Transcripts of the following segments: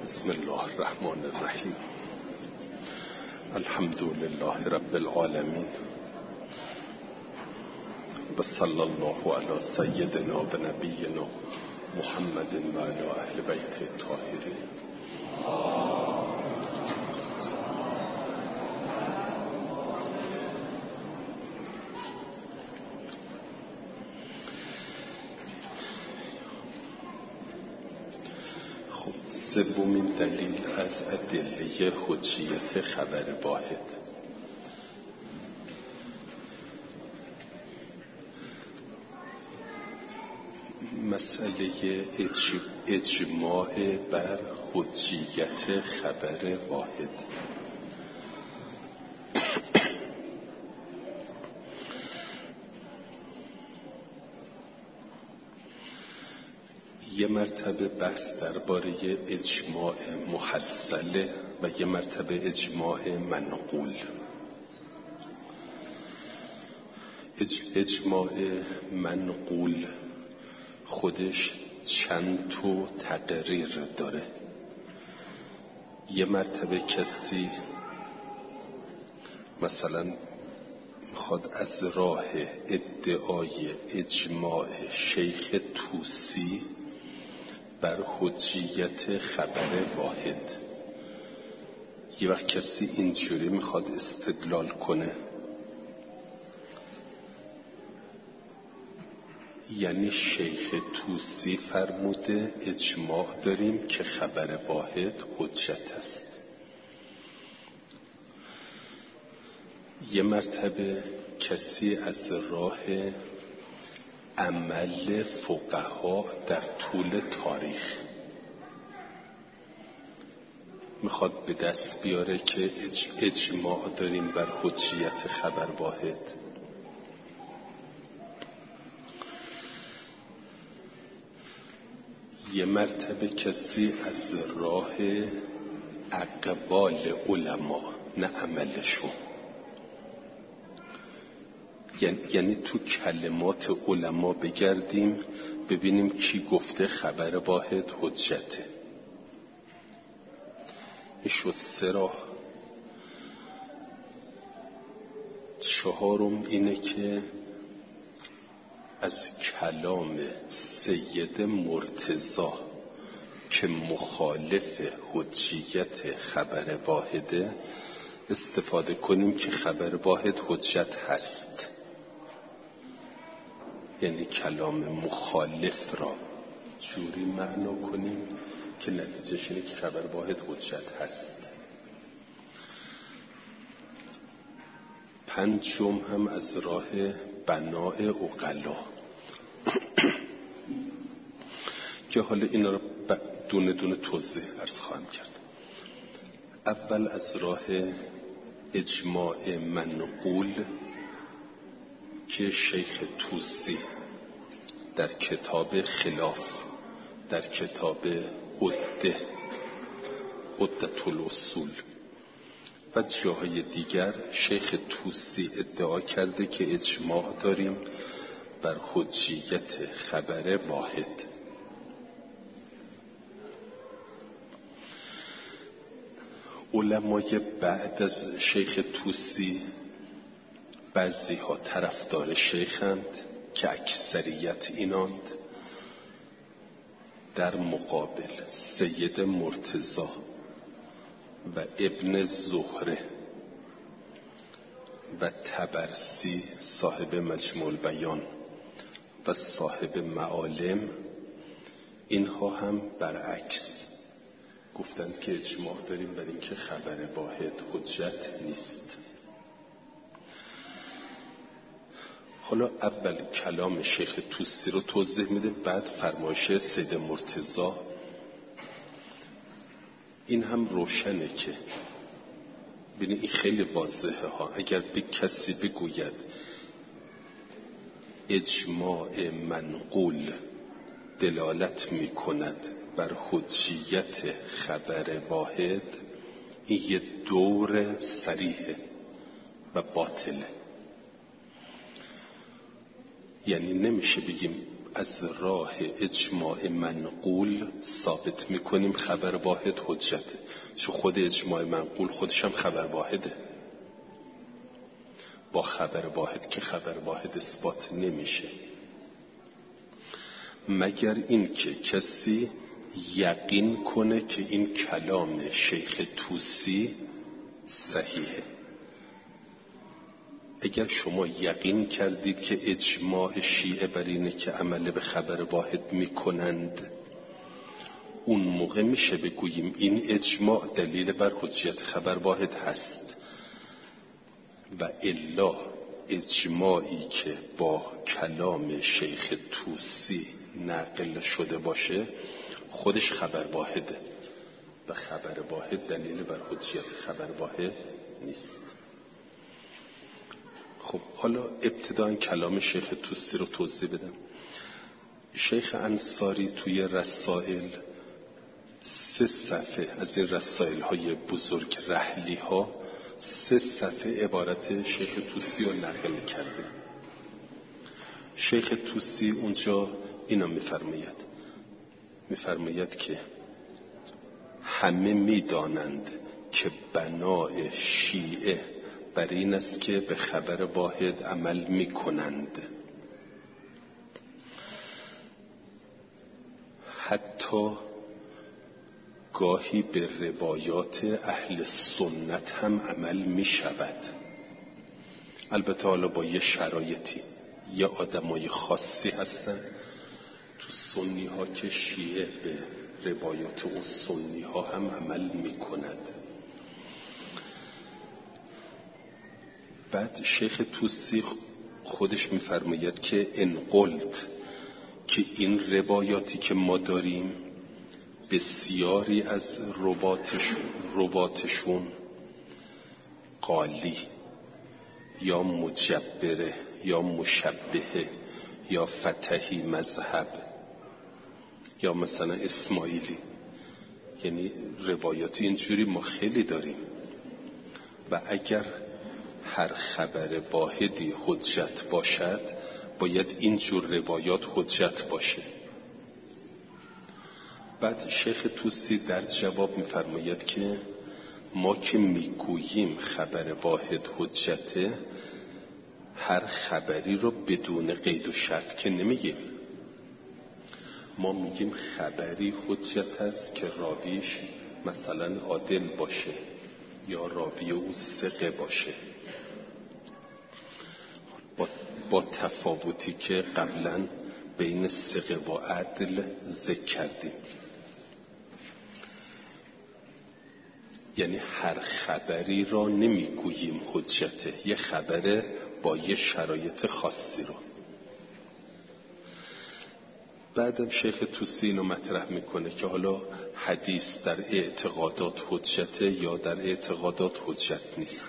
بسم الله الرحمن الرحیم. الحمد لله رب العالمین و صلی الله علی سیدنا و نبینا محمد و علی اهل بیت الطاهرین. سومین دلیل از ادله حجیت خبر واحد. مسئله اجماع بر حجیت خبر واحد. یه مرتبه بحث درباره اجماع محصله و یه مرتبه اجماع منقول. اجماع منقول خودش چند تا تقریر داره. یه مرتبه کسی مثلا میخواد از راه ادعای اجماع شیخ طوسی بر حجیت خبر واحد، یه وقت کسی اینجوری میخواد استدلال کنه، یعنی شیخ طوسی فرموده اجماع داریم که خبر واحد حجت است. یه مرتبه کسی از راه عمل فقها در طول تاریخ میخواد به دست بیاره که اجماع داریم بر حجیت خبر واحد. یه مرتبه کسی از راه اقوال علما، نه عملشون، یعنی تو کلمات علما بگردیم ببینیم کی گفته خبر واحد حجته. ایشو سه راه. چهارم اینه که از کلام سید مرتضی که مخالف حجیت خبر واحده استفاده کنیم که خبر واحد حجت هست، یعنی کلام مخالف را جوری معنا کنیم که نتیجهش اینه که خبر واحد حجت هست. پنجم هم از راه بناء عقلا که حالا اینا رو دونه دونه توضیح عرض خواهم کرد. اول از راه اجماع منقول که شیخ طوسی در کتاب خلاف، در کتاب عدة الاصول و جاهای دیگر شیخ طوسی ادعا کرده که اجماع داریم بر حجیت خبر واحد. علمای بعد از شیخ طوسی بعضی ها طرفدار شیخند که اکثریت ایناند، در مقابل سید مرتضی و ابن زهره و طبرسی صاحب مجموع البیان و صاحب معالم، اینها هم برعکس گفتند که اجماع داریم بر این که خبر واحد حجت نیست. حالا اول کلام شیخ طوسی رو توضیح میده، بعد فرمایش سید مرتضی. این هم روشنه که ببینید این خیلی واضحه ها. اگر به کسی بگوید اجماع منقول دلالت میکند بر حجیت خبر واحد، این یه دور صریحه و باطله. یعنی نمیشه بگیم از راه اجماع منقول ثابت میکنیم خبر واحد حجته، چون خود اجماع منقول خودش هم خبر واحده. با خبر واحد که خبر واحد اثبات نمیشه مگر این که کسی یقین کنه که این کلام شیخ طوسی صحیحه. اگر شما یقین کردید که اجماع شیعه بر اینه که عمل به خبر واحد میکنند، اون موقع میشه بگوییم این اجماع دلیل بر حجیت خبر واحد هست. و الا اجماعی که با کلام شیخ طوسی نقل شده باشه خودش خبر واحده و خبر واحد دلیل بر حجیت خبر واحد نیست. خب حالا ابتداً کلام شیخ طوسی رو توضیح بدم. شیخ انصاری توی رسائل 3 صفحه از این رسائل های بزرگ رحلی ها 3 صفحه عبارت شیخ طوسی رو نقل کرده. شیخ طوسی اونجا اینا میفرماید که همه میدانند که بنای شیعه بر این است که به خبر واحد عمل میکنند، حتی گاهی به روایات اهل سنت هم عمل می شود. البته حالا با یه شرایطی، یه آدمای خاصی هستن تو سنی ها که شیعه به روایات اون سنی ها هم عمل می کند. بعد شیخ طوسی خودش می فرماید که ان قلت که این روایاتی که ما داریم بسیاری از رواتشون قالی یا مجبره یا مشبهه یا فتحی مذهب یا مثلا اسماعیلی، یعنی روایاتی اینجوری ما خیلی داریم. و اگر هر خبر واحدی حجت باشد باید اینجور روایات حجت باشه. بعد شیخ طوسی در جواب می‌فرماید که ما که میگوییم خبر واحد حجته، هر خبری رو بدون قید و شرط که نمیگیم. ما میگیم خبری حجت است که راویش مثلا عادل باشه یا راوی او ثقه باشه، با تفاوتی که قبلا بین ثقه و عدل ذکر کردیم. یعنی هر خبری را نمیگوییم حجته، یه خبر با یه شرایط خاصی رو. بعدم شیخ طوسی اینو مطرح میکنه که حالا حدیث در اعتقادات حجته یا در اعتقادات حجت نیست.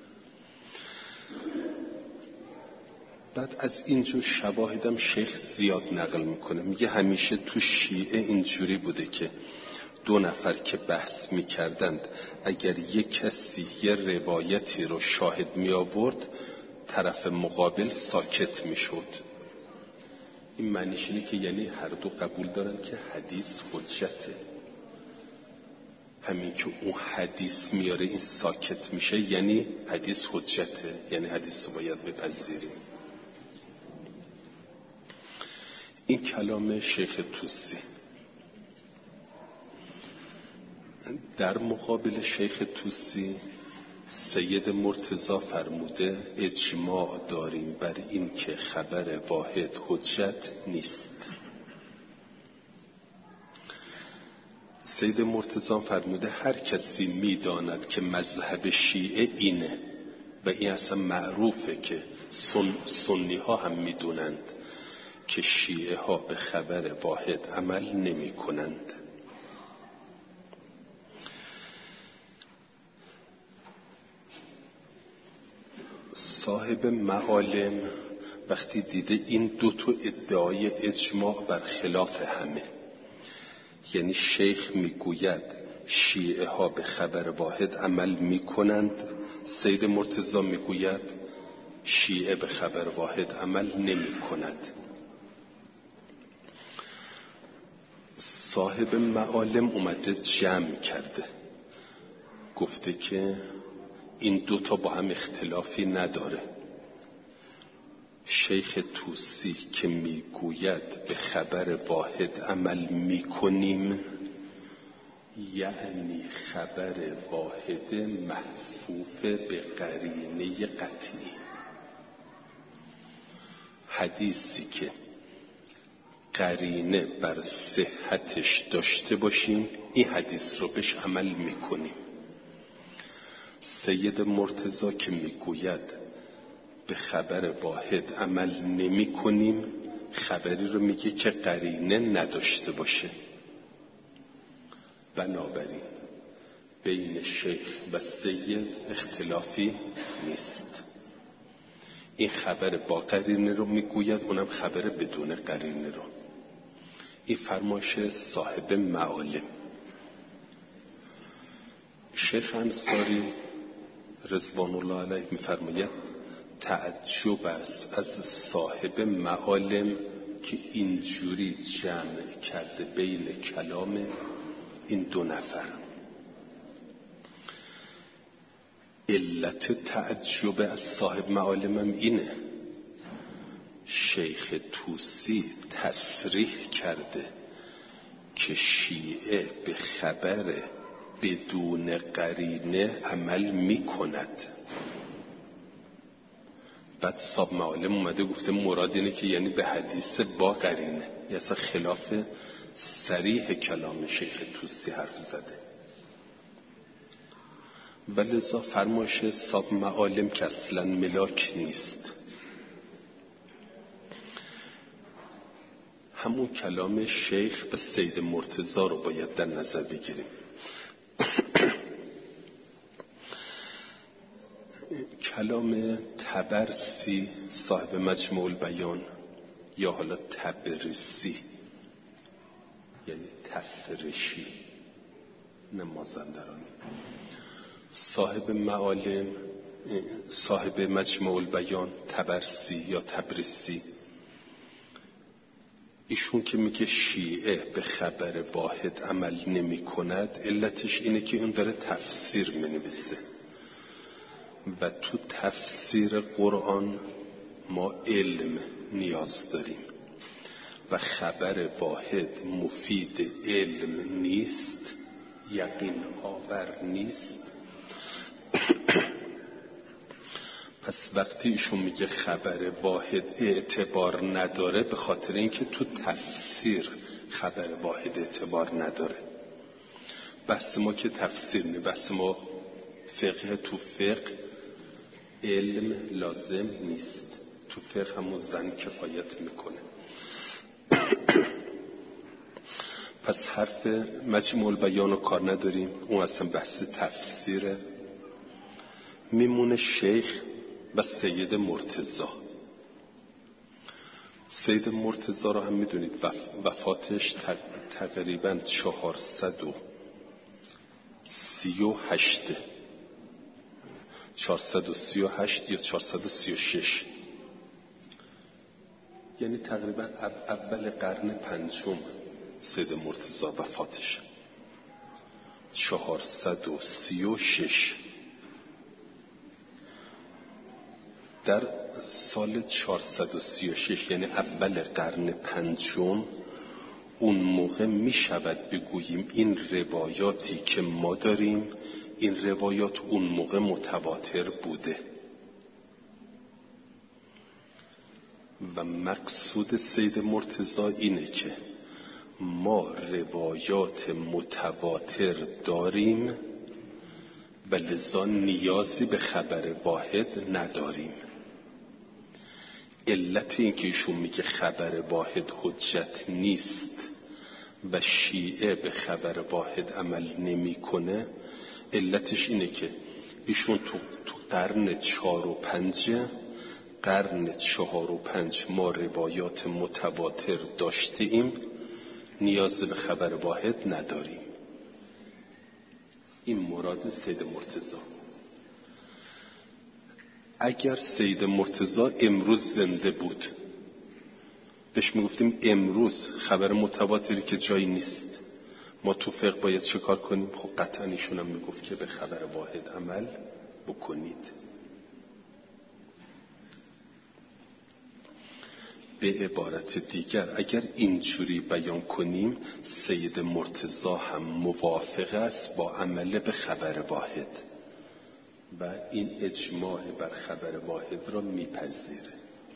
بعد از اینجور شواهدم شیخ زیاد نقل میکنه. میگه همیشه تو شیعه اینجوری بوده که 2 نفر که بحث میکردند اگر یک کسی یه روایتی رو شاهد می آورد طرف مقابل ساکت میشد. این معنیش اینه که یعنی هر دو قبول دارن که حدیث حجته. همین که اون حدیث میاره این ساکت میشه یعنی حدیث حجته، یعنی حدیث رو باید بپذیریم. این کلام شیخ طوسی. در مقابل شیخ طوسی سید مرتضی فرموده اجماع داریم بر این که خبر واحد حجت نیست. سید مرتضی فرموده هر کسی میداند که مذهب شیعه اینه و این اصلا معروفه که سنی ها هم میدونند که شیعه ها به خبر واحد عمل نمی کنند. صاحب معالم وقتی دیده این 2 ادعای اجماع بر خلاف همه، یعنی شیخ میگوید شیعه ها به خبر واحد عمل میکنند، سید مرتضی میگوید شیعه به خبر واحد عمل نمی کند. صاحب معالم اومده جمع کرده، گفته که این دوتا با هم اختلافی نداره. شیخ طوسی که میگوید به خبر واحد عمل میکنیم، یعنی خبر واحد محفوف به قرینه قطعی. حدیثی که قرینه بر صحتش داشته باشیم، این حدیث رو بهش عمل میکنیم. سید مرتضی که میگوید به خبر واحد عمل نمی کنیم، خبری رو میگه که قرینه نداشته باشه. بنابراین بین شیخ و سید اختلافی نیست. این خبر با قرینه رو میگوید، اونم خبر بدون قرینه رو. این فرمایش صاحب معالم. شیخ انصاری رضوان الله علیه میفرماید تعجب است از صاحب معالم که اینجوری جمع کرده بین کلام این دو نفر. علت تعجب از صاحب معالم هم اینه، شیخ طوسی تصریح کرده که شیعه به خبر بدون قرینه عمل می کند. بعد صاحب معالم اومده گفته مراد اینه که یعنی به حدیث با قرینه، یعنی اصلا خلاف صریح کلام شیخ طوسی حرف زده. ولذا فرمایش صاحب معالم که اصلا ملاک نیست، همون کلام شیخ و سید مرتضی رو باید در نظر بگیریم. کلام طبرسی صاحب مجموع البیان، یا حالا تبرسی یعنی تفرشی، نه مازندرانی، صاحب معالم صاحب مجموع البیان طبرسی یا تبرسی، ایشون که میگه شیعه به خبر واحد عمل نمی کند، علتش اینه که اون داره تفسیر مینویسه و تو تفسیر قرآن ما علم نیاز داریم و خبر واحد مفید علم نیست، یقین آور نیست. پس وقتی ایشون میگه خبر واحد اعتبار نداره، به خاطر اینکه تو تفسیر خبر واحد اعتبار نداره. بحث ما که تفسیر نه، بحث ما فقه. تو فقه علم لازم نیست، تو فقه همون زن کفایت میکنه. پس حرف مجموع البیان رو کار نداریم، اون اصلا بحث تفسیره. میمونه شیخ و سید مرتضی. سید مرتضی رو هم میدونید وفاتش تقریباً 438 یا 436، یعنی تقریباً اول قرن پنجم سید مرتضی وفاتش 436. در سال 436 یعنی اول قرن پنجم، اون موقع می شود بگوییم این روایاتی که ما داریم، این روایات اون موقع متواتر بوده و مقصود سید مرتضی اینه که ما روایات متواتر داریم و لذا نیازی به خبر واحد نداریم. علت این که ایشون میگه خبر واحد حجت نیست و شیعه به خبر واحد عمل نمیکنه، علتش اینه که ایشون تو قرن 4 و 5 ما روایات متواتر داشتیم، نیاز به خبر واحد نداریم. این مراد سید مرتضی. اگر سید مرتضی امروز زنده بود، بهش میگفتیم امروز خبر متواتری که جایی نیست، ما تو فقه باید چه کار کنیم؟ خب قطعا ایشون هم میگفت که به خبر واحد عمل بکنید. به عبارت دیگر اگر اینجوری بیان کنیم سید مرتضی هم موافق است با عمل به خبر واحد و این اجماع بر خبر واحد را میپذیره.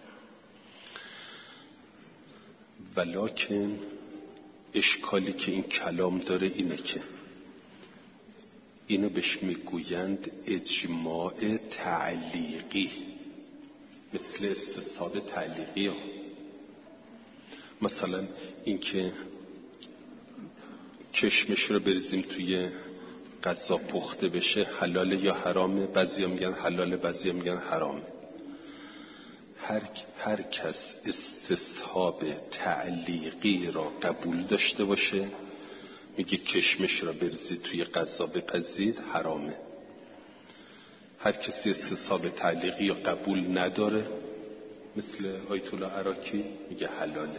ولکن اشکالی که این کلام داره اینه که اینو بهش میگویند اجماع تعلیقی، مثل استصحاب تعلیقی ها. مثلا اینکه کشمش رو بریزیم توی غذا پخته بشه حلاله یا حرامه، بعضیا میگن حلاله، بعضیا میگن حرامه. هر کس استصحاب تعلیقی را قبول داشته باشه میگه کشمش را بریزید توی غذا بپزید حرامه. هر کسی استصحاب تعلیقی را قبول نداره مثل آیت الله عراقی میگه حلاله.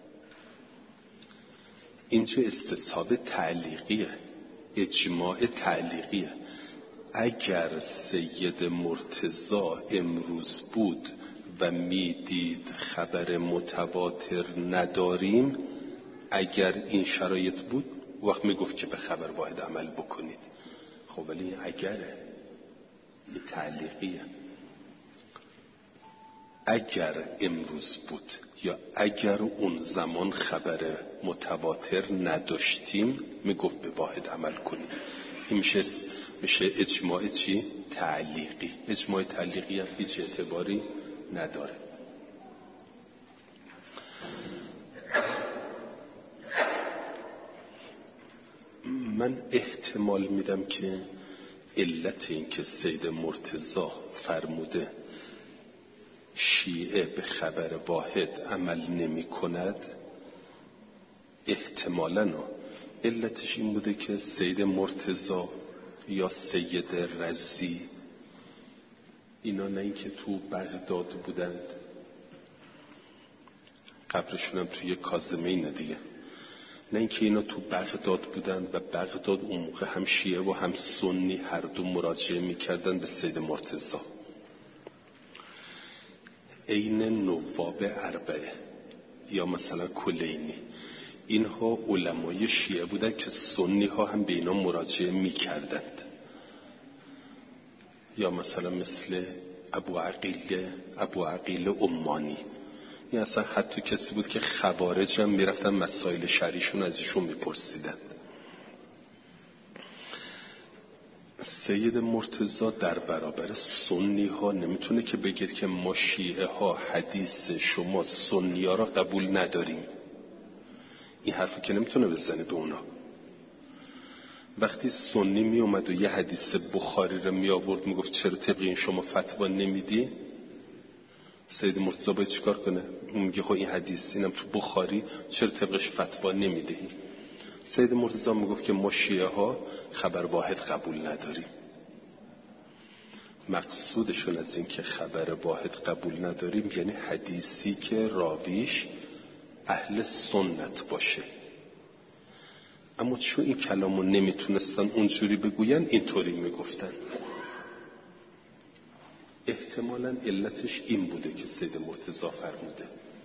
اینجا استصحاب تعلیقیه، اجماع تعلیقیه. اگر سید مرتضی امروز بود و میدید خبر متواتر نداریم، اگر این شرایط بود وقت میگفت که به خبر واحد عمل بکنید. خب ولی اگره، این تعلیقیه. اگر امروز بود یا اگر اون زمان خبر متواتر نداشتیم میگفت به واحد عمل کنید. این میشه اجماع چی؟ تعلیقی. اجماع تعلیقی هم هیچ اعتباری نداره. من احتمال میدم که علت این که سید مرتضی فرموده شیعه به خبر واحد عمل نمی کند، احتمالاً علتش این بوده که سید مرتضی یا سید رضی اینا نه اینکه تو بغداد بودند، قبرشون هم توی کاظمینه دیگه، نه اینکه اینا تو بغداد بودند و بغداد اون موقع هم شیعه و هم سنی هر دو مراجعه میکردن به سید مرتضی. عین نواب اربعه یا مثلا کلینی، اینها علمای شیعه بودن که سنی ها هم به اینا مراجعه میکردند. یا مثلا مثل ابو عقیل عمانی، این اصلا حتی کسی بود که خوارج هم میرفتن مسائل شرعیشون از ایشون میپرسیدن. سید مرتضی در برابر سنی ها نمیتونه که بگید که ما شیعه ها حدیث شما سنی ها را قبول نداریم. این حرفو که نمیتونه بزنه به اونا. وقتی سنی می اومد و یه حدیث بخاری رو می آورد می گفت چرا طبق این شما فتوا نمیدی، سید مرتضی باید چیکار کنه؟ اون میگه خب این حدیث اینم تو بخاری، چرا طبقش فتوا نمیدهی؟ سید مرتضی میگفت که ما شیعه ها خبر واحد قبول نداریم. مقصودشون از این که خبر واحد قبول نداریم یعنی حدیثی که راویش اهل سنت باشه. اما چون این کلامو نمیتونستن اونجوری بگوین اینطوری میگفتند. احتمالاً علتش این بوده که سید مرتضی فرموده.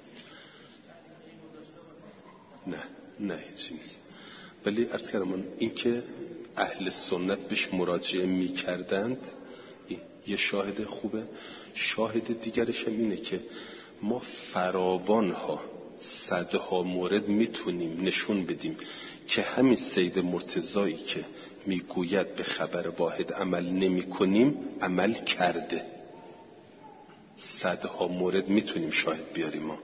نه هیچی نیست. ولی عرض کردم این که اهل سنت بهش مراجعه میکردند یه شاهد خوبه. شاهد دیگرش هم اینه که ما فراوانها صدها مورد میتونیم نشون بدیم که همین سید مرتضایی که میگوید به خبر واحد عمل نمی کنیم عمل کرده. صدها مورد میتونیم شاهد بیاریم. ما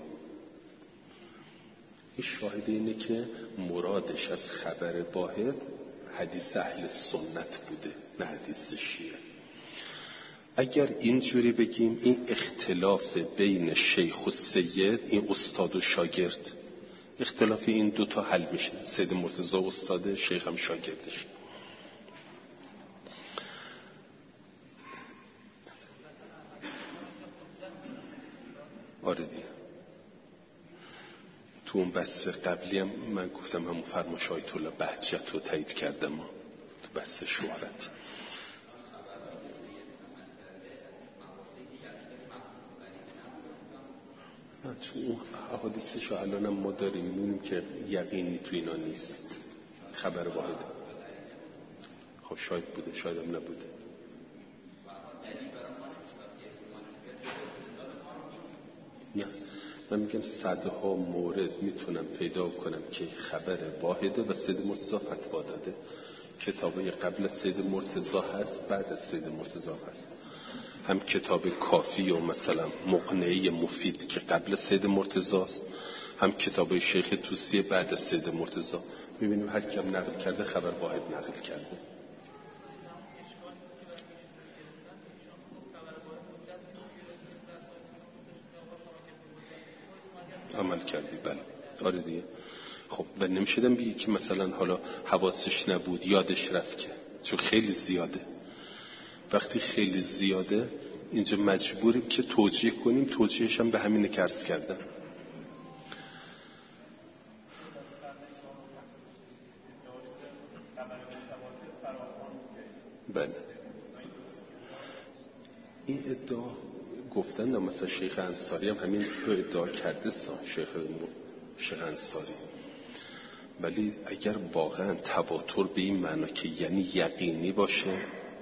این شاهد اینه که مرادش از خبر واحد حدیث اهل سنت بوده نه حدیث شیعه. اگر اینجوری بگیم این اختلاف بین شیخ و سید، این استاد و شاگرد، اختلاف این دوتا حل میشه. سید مرتضی استاد، شیخ هم شاگردش. آره دیگه. تو اون بحث قبلی هم من گفتم همون فرمایش آیت الله بهجت رو تایید کردم تو بحث شهرت. چون اون حوادثش الان هم ما داریم می‌بینیم که یقینی تو اینا نیست. خبر واحد. خب شاید بوده، شاید هم نبوده. نه، من میگم صدها مورد میتونم پیدا کنم که خبر واحده و سید مرتضی فتوا داده. کتابای قبل سید مرتضی هست، بعد از سید مرتضی هست. هم کتاب کافی و مثلا مقنعه مفید که قبل سید مرتضی است، هم کتاب شیخ طوسی بعد از سید مرتضی. میبینیم هر کیم نقل کرده خبر واحد نقل کرده. عمل کردی بله. آره دیگه. خب و نمیشدم بگی که مثلا حالا حواسش نبود یادش رفت که، چون خیلی زیاده. وقتی خیلی زیاده اینجا مجبوریم که توجیه کنیم. توجیهش هم به همینه که عرض کردم. بله این ادعا گفتن مثلا شیخ انصاری هم همین رو ادعا کرده شیخ انصاری. ولی اگر واقعا تواتر به این معنا که یعنی یقینی باشه،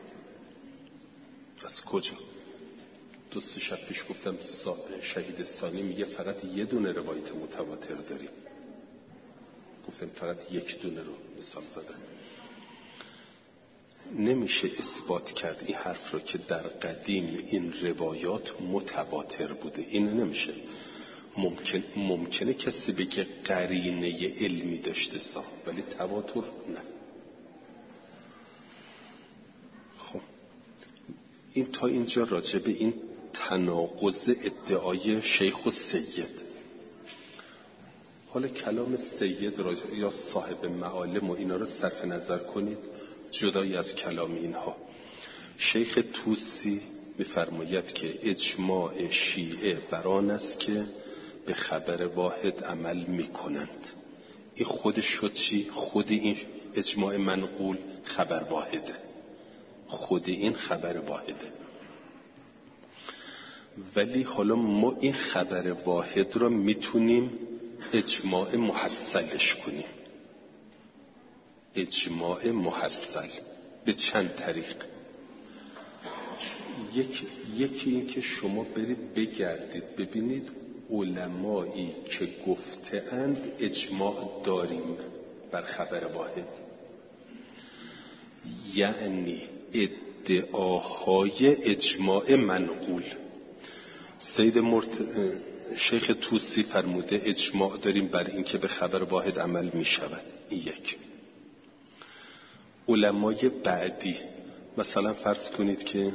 از کجا؟ 2-3 شب پیش گفتم شهید ثانی میگه فقط یه دونه روایت متواتر داریم. گفتم فقط یک دونه رو مثال زدن. نمیشه اثبات کرد این حرف رو که در قدیم این روایات متواتر بوده. این نمیشه. ممکنه کسی بگه قرینه علمی داشته ولی تواتر نه. خب این تا اینجا راجع به این تناقض ادعای شیخ و سید. حالا کلام سید یا صاحب معالم و اینا رو صرف نظر کنید جدای از کلام اینها. شیخ طوسی می‌فرماید که اجماع شیعه بر آن است که به خبر واحد عمل می‌کنند. این خودش شد چی؟ خود این اجماع منقول خبر واحده. خود این خبر واحده. ولی حالا ما این خبر واحد را میتونیم اجماع محصلش کنیم. اجماع محصل به چند طریق. یکی این که شما برید بگردید ببینید علمایی که گفته اند اجماع داریم بر خبر واحد، یعنی ادعاهای اجماع منقول. شیخ طوسی فرموده اجماع داریم بر این که به خبر واحد عمل می شود. این یک. علمای بعدی مثلا فرض کنید که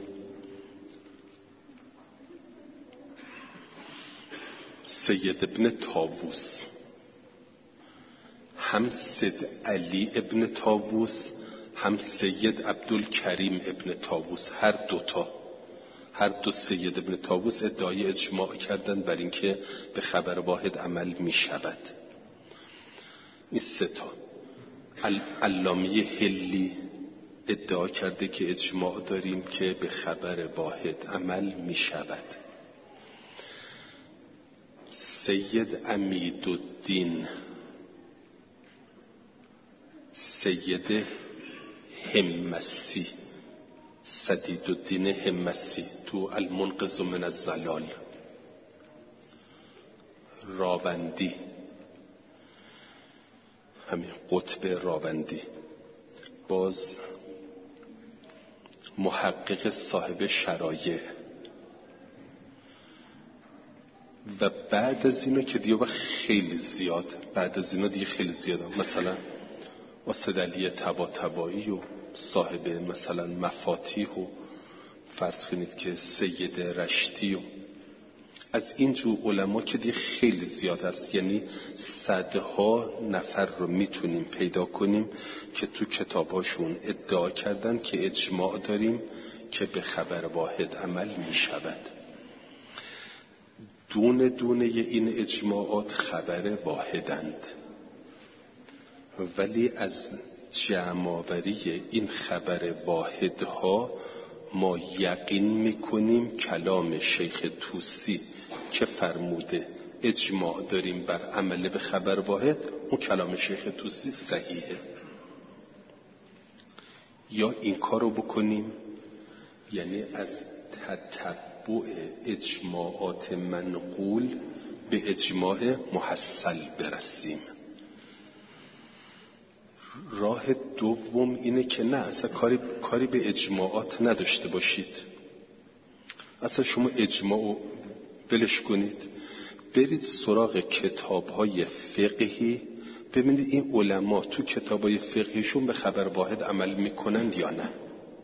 سید ابن طاووس، هم سید علی ابن طاووس، هم سید عبدالکریم ابن طاووس، هر دو سید ابن طاووس ادعای اجماع کردن بر اینکه به خبر واحد عمل می شود. این 3 تا. علامه حلی ادعا کرده که اجماع داریم که به خبر واحد عمل می شود. سید عمیدالدین، سید همسی، سدیدالدین همسی تو المنقذ من الضلال، راوندی، همین قطب راوندی، باز محقق صاحب شرایع، و بعد از اینا که دیگه خیلی زیاد، بعد از اینا دیگه خیلی زیاد، مثلا اسد علی طباطبایی و صاحب مثلا مفاتیح و فرض کنید که سید رشتی و از اینجور علما که دیگه خیلی زیاد است. یعنی صدها نفر رو میتونیم پیدا کنیم که تو کتاباشون ادعا کردن که اجماع داریم که به خبر واحد عمل می شود. دونه دونه این اجماعات خبر واحدند، ولی از جمع‌آوری این خبر واحدها ما یقین میکنیم کلام شیخ طوسی که فرموده اجماع داریم بر عمل به خبر واحد، اون کلام شیخ طوسی صحیحه. یا این کارو بکنیم، یعنی از تتبع اجماعات منقول به اجماع محصل برسیم. راه دوم اینه که نه، اصلا کاری به اجماعات نداشته باشید، اصلا شما اجماع ولش کنید، برید سراغ کتاب‌های فقهی، ببینید این علما تو کتاب‌های فقهیشون به خبر واحد عمل میکنند یا نه.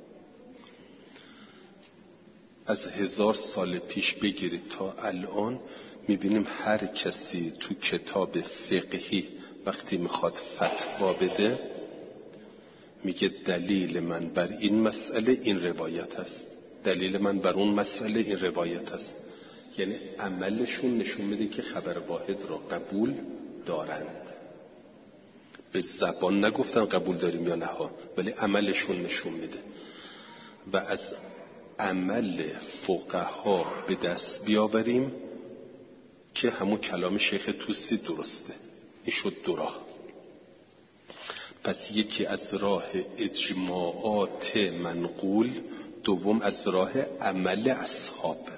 از 1000 سال پیش بگیرید تا الان میبینیم هر کسی تو کتاب فقهی وقتی میخواد فتوا بده میگه دلیل من بر این مسئله این روایت است، دلیل من بر اون مسئله این روایت است. یعنی عملشون نشون میده که خبر واحد را قبول دارند. به زبان نگفتن قبول داریم یا نه ها، ولی عملشون نشون میده. و از عمل فقها به دست بیاوریم که همون کلام شیخ طوسی درسته. این شد دو راه. پس یکی از راه اجماعات منقول، دوم از راه عمل اصحاب،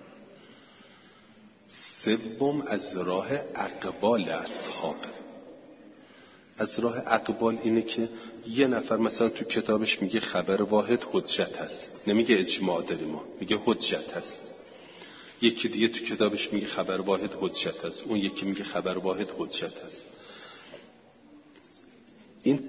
سوم از راه اقوال اصحاب. از راه اقوال اینه که یه نفر مثلا تو کتابش میگه خبر واحد حجت هست، نمیگه اجماع داریم ما، میگه حجت هست. یکی دیگه تو کتابش میگه خبر واحد حجت هست، اون یکی میگه خبر واحد حجت هست. این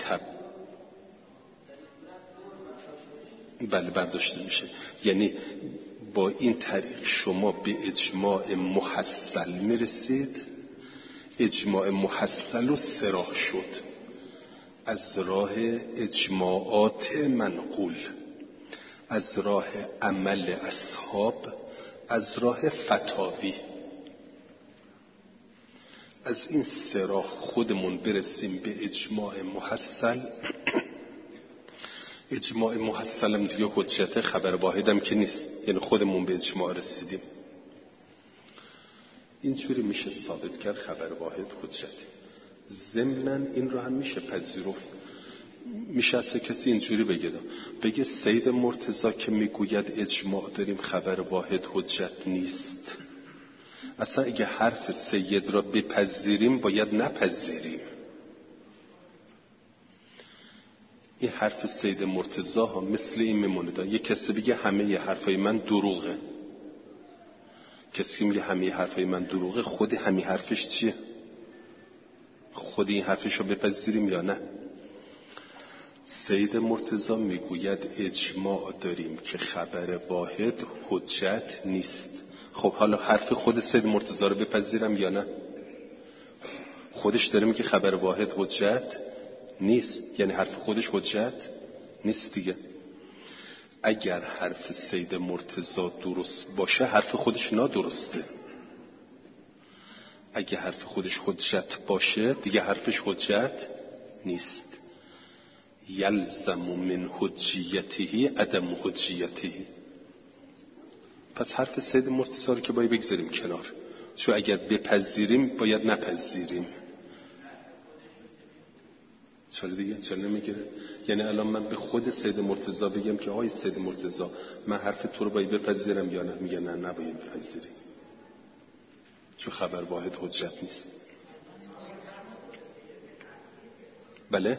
بله برداشته میشه. یعنی با این طریق شما به اجماع محصل میرسید. اجماع محصل و سراح شد از راه اجماعات منقول، از راه عمل اصحاب، از راه فتاوی. از این سراح خودمون برسیم به اجماع محصل. اجماع محصلم دیگه حجت، خبر واحدم که نیست، یعنی خودمون به اجماع رسیدیم. اینجوری میشه ثابت کرد خبر واحد حجته. ضمناً این رو هم میشه پذیرفت. میشه اصلا کسی اینجوری بگه سید مرتضی که میگوید اجماع داریم خبر واحد حجت نیست. اصلا اگه حرف سید را بپذیریم باید نپذیریم. این حرف سید مرتضی ها مثل این میمونه. یک کسی بگه همه حرفای من دروغه، کسی میگه همه حرفای من دروغه، خود همه حرفش چیه؟ خود این حرفش رو بپذیریم یا نه؟ سید مرتضی میگوید اجماع داریم که خبر واحد حجت نیست. خب حالا حرف خود سید مرتضی رو بپذیرم یا نه؟ خودش داره میگه خبر واحد حجت نیست، یعنی حرف خودش حجت نیست دیگه. اگر حرف سید مرتضی درست باشه حرف خودش نادرسته. اگه حرف خودش حجت باشه دیگه حرفش حجت نیست. یلزم من حجیته عدم حجیته. پس حرف سید مرتضی رو که باید بگذاریم کنار، چون اگر بپذیریم باید نپذیریم. چرا دیگه؟ چرا نمیگیره؟ یعنی الان من به خود سید مرتضی بگم که آقای سید مرتضی من حرف تو رو باید بپذیرم یا نه؟ میگه نه نباید بپذیریم، چون خبر واحد حجت نیست. بله؟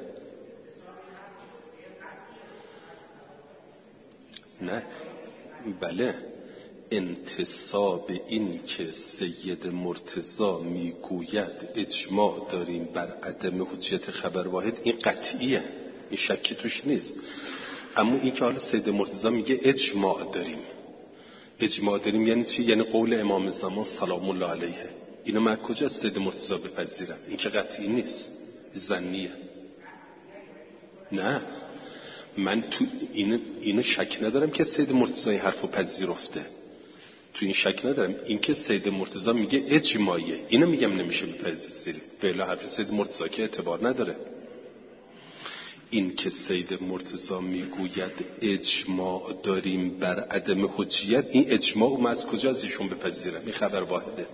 نه بله، انتصاب این که سید مرتضی میگوید اجماع داریم بر عدم حجیت خبر واحد این قطعیه، این شکی توش نیست. اما این که حالا سید مرتضی میگه اجماع داریم یعنی چی؟ یعنی قول امام زمان سلام الله علیه. اینو من کجا سید مرتضی بپذیرم؟ این که قطعی نیست، ظنیه. نه من تو اینو شک ندارم که سید مرتضی حرفو پذیرفته. تو این شک ندارم. این که سید مرتضی میگه اجماعیه، اینو میگم نمیشه بپذیرید. فعلا حرف سید مرتضی که اعتبار نداره. این که سید مرتضی میگوید اجماع داریم بر عدم حجیت، این اجماع و من از کجا از ایشون بپذیرم؟ این خبر واحده.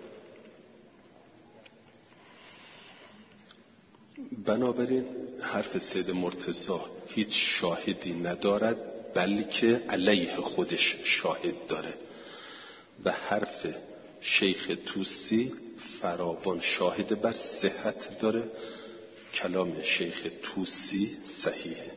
بنابراین حرف سید مرتضی هیچ شاهدی ندارد، بلکه علیه خودش شاهد داره و حرف شیخ طوسی فراوان شاهد بر صحت داره. کلام شیخ طوسی صحیحه.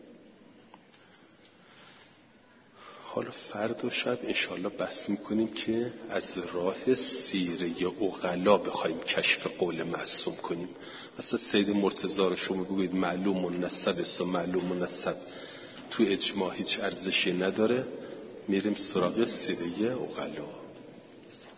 حالا فردا شب انشاءالله بحث میکنیم که از راه سیره عقلا بخوایم کشف قول معصوم کنیم. مثلا سید مرتضی رو شما بگوید معلوم منسب است و معلوم منسب تو اجماع هیچ ارزشی نداره، میریم سراغ سیره عقلا.